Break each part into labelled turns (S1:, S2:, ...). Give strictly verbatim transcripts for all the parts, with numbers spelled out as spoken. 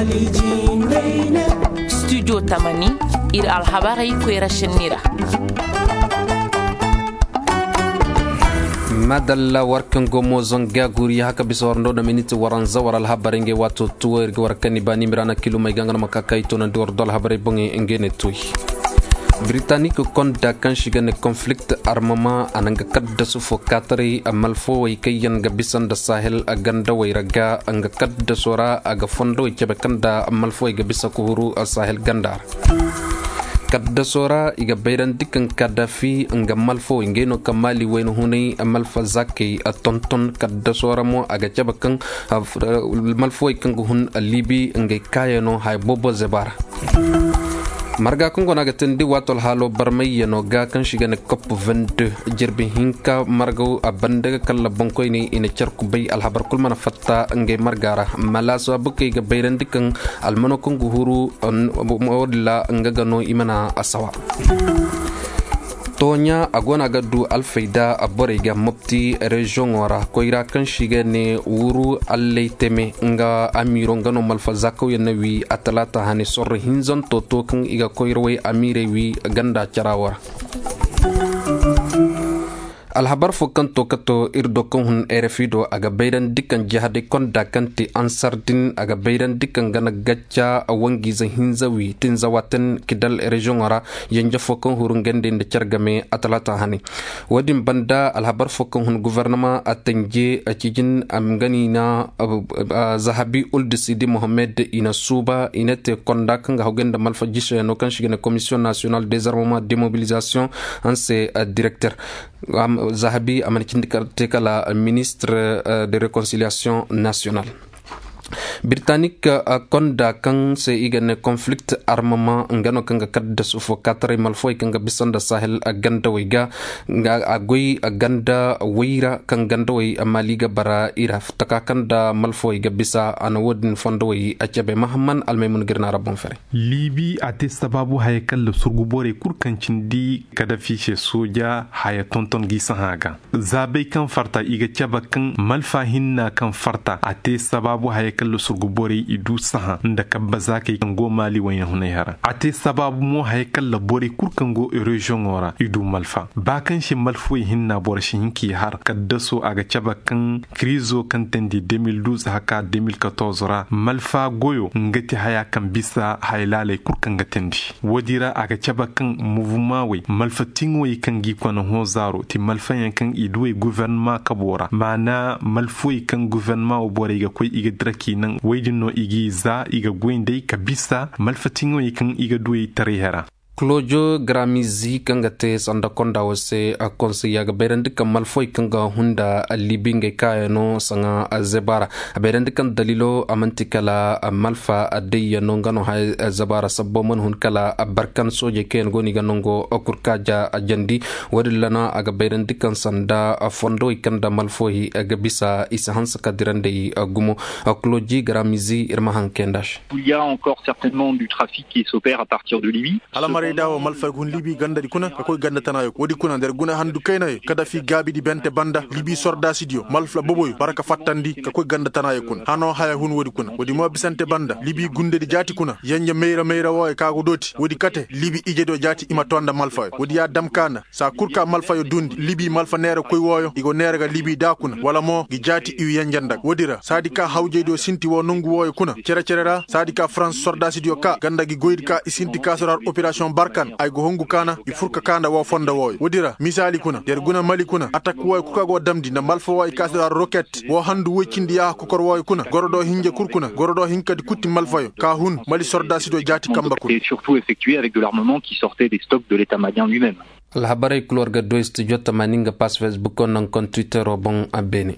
S1: studio tamani ir alhabari kwera shenira
S2: madalla warkan gomo zonga guriya haka bisa warndo da miniti waran zawar alhabaringe wato tuwer ga warkan bani mirana kilo mai gangana makaka ito na dor dol habare bonge engene toy Britannique konda kan shiga ne conflict armama ananga kadda su fokatari amalfo way kayan ga bisan da sahel a ganda way raga anga kadda sora aga fondo kebe kanda amalfo ga bisa kuhuru a sahel gandar kadda sora iga bayran dikan kadafi anga malfo ingeno kamali wayno hunay amalfa zaki a tonton kadda sora mo aga kebe kan malfo kan hun alibi anga kayano hay bobo zebar marga kungo naga tendi watol halo barmay no ga kan shiga ne cop vingt-deux jirbi hinka margo abande kala bonkoy ni ina charku bay al habar kul mana fatta nge margara malaso abuke ga bayran dikan al mano kungu huru modla ngagano imana asawa tonya agona gadu alfaida abore ga mopti region ora koira kan shiga ne wuru allay teme nga amiro ngano malfa zako yenawi atalata hani sorre hinzon toto kan iga koirwe amire wi ganda charawara alhabar fokan to kato irdo kon hun erefido aga bayran dikan jihade kon dakanti ansardin aga bayran dikan gana gacca awangi za hinzawi tinza waten kidal region ora yanja fokan hurun gende de chargame atalata hani wadin banda alhabar fokan hun gouvernement atanje acijin amgani na zahabi uld sidi mohammed ina suba inete konda kan ga hogenda malfa jishe no kan shigene commission nationale des armements démobilisation anse directeur Zahabi amanichindika la ministre de réconciliation nationale Britannique konda kan se igane conflict armament ngano kanga kadda sufo katare malfoy kanga bisanda sahel aganda wiga nga agoy aganda wira kan ganda wi amaliga bara ira taka kanda malfoy ga bisa ana wodin fondo wi ajabe mahamman almaymun girna rabon fere
S3: libi ate sababu haykal surgubore kurkancin di kada fiche soja haya tonton gisa haga zabe kan farta iga chaba kan malfa hinna kan farta ate sababu haykal surgubore idu saha nda kabba zake kan go mali wanya hunay hara ate sababu mo haykal la bore kurkan go region ora idu malfa bakan shi malfu hinna bor shi hinki har kaddaso aga chaba kan krizo kan tendi deux mille douze haka deux mille quatorze ra malfa goyo ngati haya kan bisa haylale kurkan gatendi wodira aga chaba kan mouvement we malfa tingo kan gi kono hozaro ti malfa yan kan idu gouvernement kabora mana malfu kan gouvernement o bore ga koy iga draki nan waydino igi za iga gwendey kabisa malfatingo yikan iga duwe tarihera Clojo Gramizi kanga te sanda konda wose a konsiya ga berende kan malfoy kanga hunda libinge kaya no sanga zebara berende kan dalilo amantikala malfa adeya no ngano hay zebara sabbo mon hun kala barkan soje ken goni ganongo okurkaja ajandi wadillana aga berende kan sanda fondo ikanda malfoy aga bisa isa hansa kadirande gumo Cloji Gramizi irma hankendash.
S4: Il y a encore certainement du trafic qui s'opère à partir de Libye.
S5: dawo malfa gun libi ganda di kuna ko ganda tanayo wodi kuna der guna handu kaynayo kada fi gabi di bente banda libi sorda sidio malfa boboy baraka fattandi ko ganda tanayo kuna hano haya hun wodi kuna wodi mo bisante banda libi gunde di jati kuna yanya meira meira woy kago doti wodi kate libi ijedo jati ima tonda malfa wodi ya damkana sa kurka malfa yo dundi libi malfa nera koy woyo igo nera ga libi da kuna wala mo gi jati iwi yanjanda wodira sadika hawje do sinti wo nungu woy kuna cere cerera sadika france sorda sidio ka ganda gi goyid ka isinti kasorar operation barkan ay go hongu kana ifurka kanda wa fonda woy wodira misali kuna der guna mali kuna attack woy kuka go damdi na malfa woy kasorar rocket wo handu wekindi ya ko kor woy kuna gorodo hinje kurkuna gorodo hinkadi kutti malfa yo ka hun mali sorda sidio jati kamba kuna
S4: et surtout effectué avec de l'armement qui sortait des stocks de l'état malien lui-même.
S2: La habari kulorga do studio tamaninga pas Facebook on kon Twitter obon abene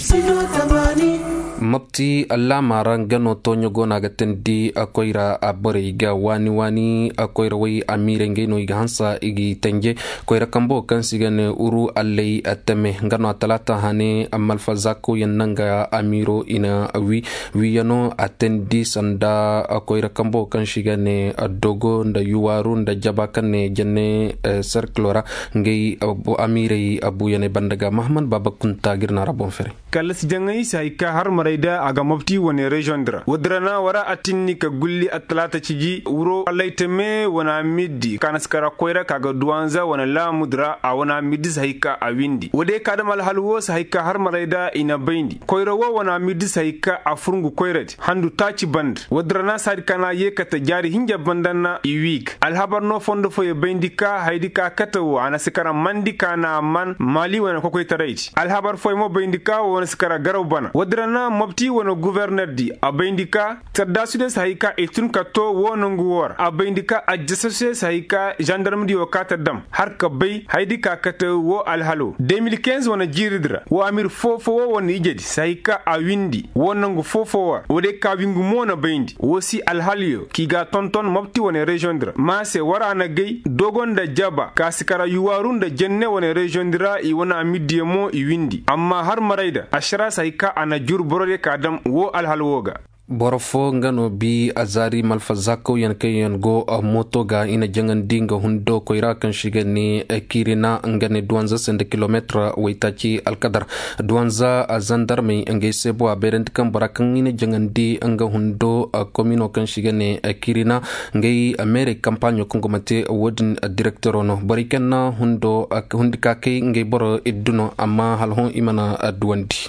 S2: mapti alla marangano tonyo gona gatendi akoira abore ga wani wani akoira wi amire ngeno iga hansa igi tenje koira kambo kansigane uru allei atame ngano atalata hane amal fazako yananga amiro ina wi wiyano atendi sanda akoira kambo kansigane dogo nda yuwaru nda jabakane jenne cerclora ngei abu amire abu yane bandaga mahman baba kunta girna rabon fere
S6: kalas jangai sai ka har maraida aga mafti wani region dra wadrana wara atinni ka gulli atlata ciji wuro alaiteme wana middi kanaskara koira kaga duwanza wana la mudra a wana middi sai ka a windi wode kadam al halwo sai ka har maraida ina baindi koira wo wana middi sai ka a furungu koirat handu taci band wadrana sadi kana yekata jari hinja bandanna i week al habar no fondo fo ye baindi ka haidi ka katawo ana sikara mandi kana man mali wana ko koy taraiti al habar fo mo baindi ka wana sikara garaw bana wadrana mabti wana gouverneur di a baindi ka tadasude sai ka etun ka to wonangu wor a baindi ka ajjasase sai ka gendarme di o kata dam har ka bay haidi ka katawo al halo deux mille quinze wana jiridra wo amir fofo wo woni ijedi sai ka a windi wonangu fofo wa wode ka wingu mona baindi wosi al halio kiga tonton mabti wana region dra ma se wara na gay dogonda jaba ka sikara yuwarunda jenne wana region dra i wana midie mo i windi amma har maraida ashara sai ka ana jur borode kadam wo al halwoga
S2: borofo ngano bi azari malfazako yan kayan go a moto ga ina jangan dinga hundo ko irakan shiga ni kirina ngane duanza sende kilometra waitachi alkadar duanza azandar mai ngai sebo a berent kan barakan ina jangan di anga hundo a komino kan shiga ni kirina ngai amere kampanyo kongomate wodin director ono barikenna hundo hundika kai ngai boro idduno amma halhon imana duandi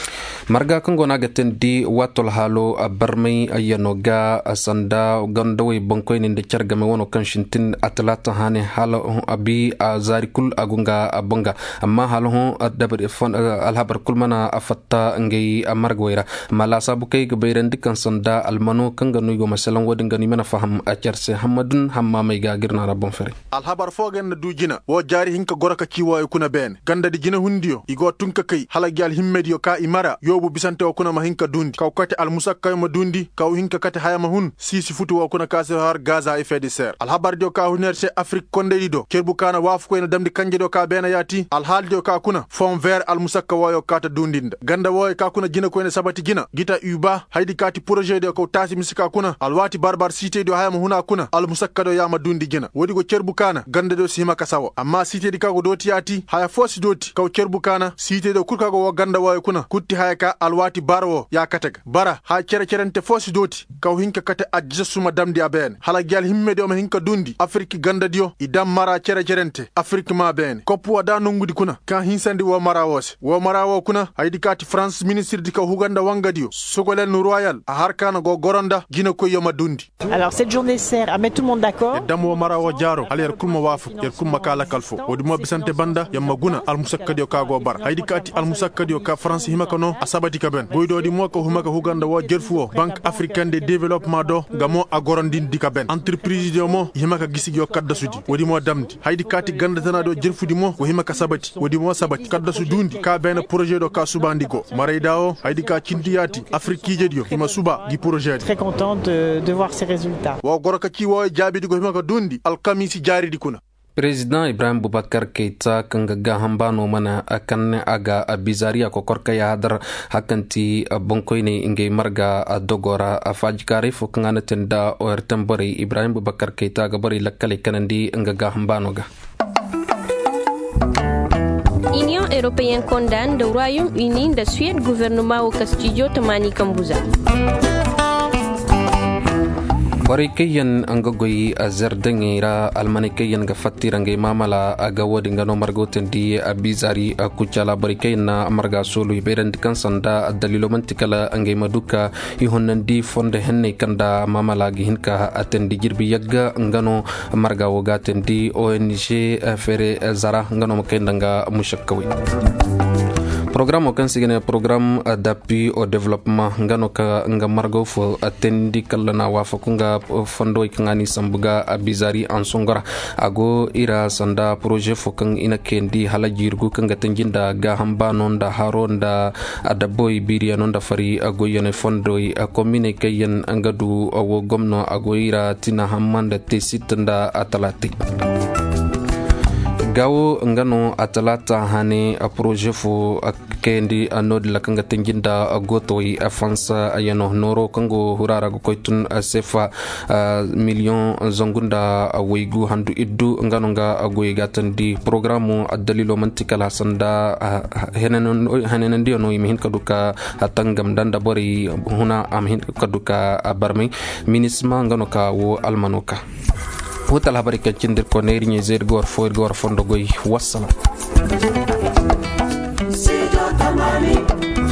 S2: marga kango nagaten di watol halo barmay ayanoga asanda gandawe bankoy ninde chargame wono kanshintin atlata hane halo abi azarikul agunga abonga amma halo adabar fon alhabar kulmana afatta ngey amargwera mala sabu kay gbeerendi kan sanda almano kanga nugo masalan wodin gani mana faham acerse hamadun hamma may ga girna rabon fere
S5: alhabar fogen du jina wo jari hinka goraka ciwo kuna ben ganda di jina hundiyo igo tunka kay halagyal himmedio ka imara yo bu bisante o kuna mahinka dundi kaw kate al musakka ma dundi kaw hinka kate hayama hun sisi futu o kuna kase har gaza e fedi ser al habar dio ka huner se afrique konde dido kerbu kana wafu ko ina damdi kanje do ka bena yati al hal dio ka kuna fond vert al musakka wayo kata dundinda ganda woy ka kuna jina ko ina sabati gina gita uba haydi kati projet de ko tasi misika kuna al wati barbar cité do hayama huna kuna al musakka do yama dundi gina wodi go kerbu kana ganda do sima kasawo amma cité di ka go doti yati haya fosi doti kaw kerbu kana cité do kurka go ganda woy kuna kutti haya ka al wati barwo ya katega bara ha kere kerente fosi doti kaw hinka kate ajja suma damdi aben hala gyal himme do ma hinka dundi afrique ganda dio idam mara kere kerente afrique ma ben kopu wada nongudi kuna ka hinsandi wo mara wose wo mara wo kuna haydi kati france ministre di ka huganda wanga dio sogolen royal a harkana go goronda gina ko yoma dundi.
S7: Alors cette journée sert à mettre tout le monde d'accord.
S5: Dam wo mara wo jaro hal yer kulma wafu yer kulma kala kalfo wodi mo bisante banda yamma guna al musakkadio ka go bar haydi kati al musakkadio ka france himaka no asabati ka ben boydo di mo ko humaka huganda wo jerfuo banque africaine de développement do gamo agorondin dika ben entreprise do mo himaka gisigyo kadda sudi wodi mo damdi haydi kati ganda tana do jerfudi mo ko himaka sabati wodi mo sabati kadda su dundi ka ben projet do ka subandiko maraydawo haydi ka cindiyati afrique jedio hima suba gi projet
S7: très content de, de voir ces résultats
S5: wo goroka ci wo jabi digo himaka dundi al kamisi jari dikuna.
S2: President Ibrahim Boubacar Keita kanga gahambano mana akan aga bizaria ko korka ya hadar hakanti bonkoine inge marga dogora afajkari fo kangana tenda o ertembori Ibrahim Boubacar Keita ga bari lakkale kanandi nga gahambano ga.
S8: Union européenne condamne le Royaume-Uni de Suède gouvernement au Castillo Tamani Kambuza.
S2: bari kayan anga goyi azerdengira almane kayan ga fattirange mamala aga wodi ngano margoten di abizari kucala bari kayan na marga solo iberan kan sanda dalilo mantikala ange maduka ihonnan di fonde henne kanda mamala gi hinka atendi jirbi yagga ngano marga wogaten di O N G fere zara ngano makendanga mushakkawi. Programme kan sigene programme d'appui au développement ngano ka nga margo fo atendi kala wa fakunga fondo ikangani sambuga abizari ansongora ago ira sanda projet fo kan ina kendi hala jirgu kan gatenjinda ga hamba nonda haronda adaboy biriya nonda fari ago yene fondo commune kayen angadu awo gomno ago ira tina hammanda tesitanda atalati gawo ngano atalata hane a projet fo kendi anod la kanga tinginda gotoi afansa ayano noro kango hurara go koitun sefa million zongunda weigu handu iddu ngano nga agoy gatandi programu adalilo mantikala sanda henan hanen dio no yimin kaduka atangam danda bori huna am hin kaduka barmay minisma ngano ka wo almanoka hotal habari kan cindir ko neeri ni zer gor fo gor fondo goy wassalam.